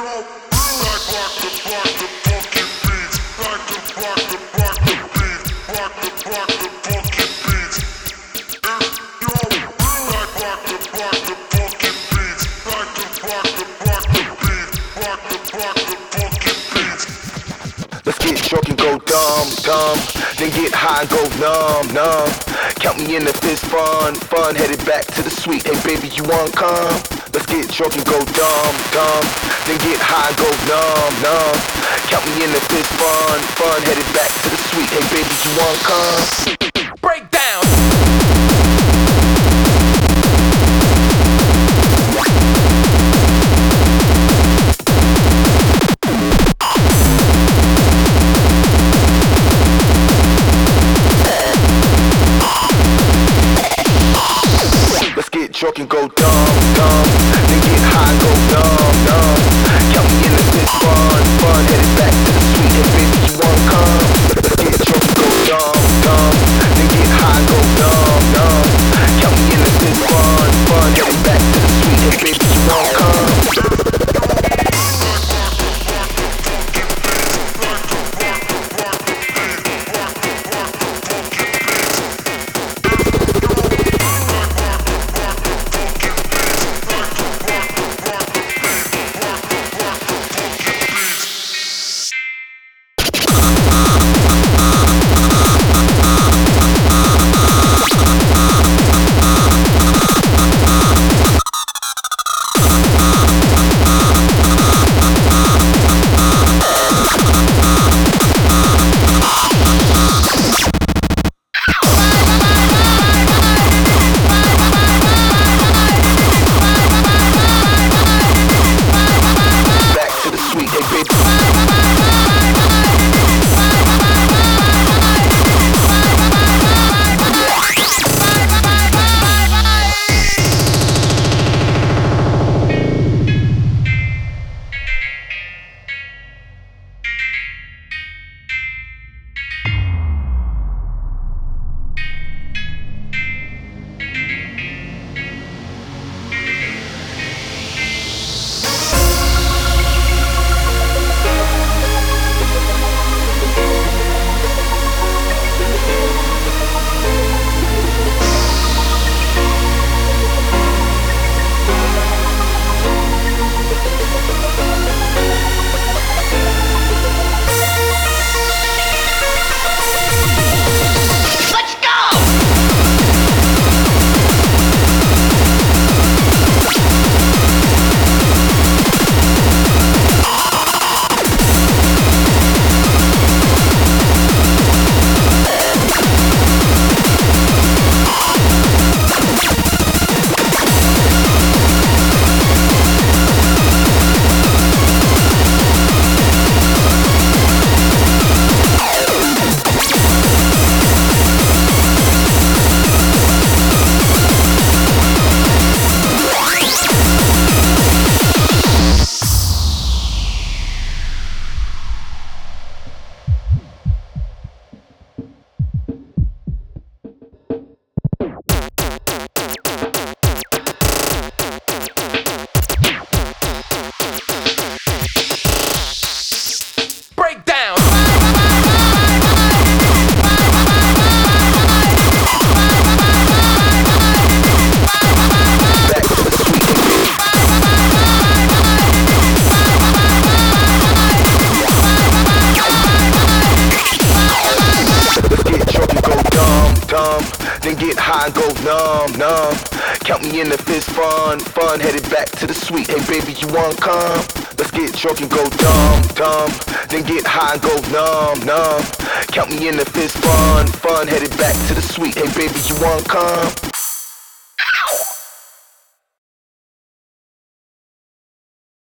Let's get drunk and go dumb, dumb. Then get high and go numb, numb. Count me in if it's fun, fun. Headed back to the suite. Hey baby, you want come? Let's get drunk and go dumb, dumb. Then get high and go numb, numb. Count me in if it's fun, fun. Headed back to the suite. Hey baby, you want come? Break down. Drunk and go dumb, dumb. Then get high and go numb, numb. Count me in if it's fun, fun. Headed back to the suite. Hey baby, you want come? Let's get drunk and go dumb, dumb. Then get high and go numb, numb. Count me in if it's fun, fun. Headed back to the suite. Hey baby, you want come? Then get high and go numb, numb. Count me in if it's fun, fun. Headed back to the suite. Hey baby, you want come? Let's get drunk and go dumb, dumb. Then get high and go numb, numb. Count me in if it's fun, fun. Headed back to the suite. Hey baby, you want come?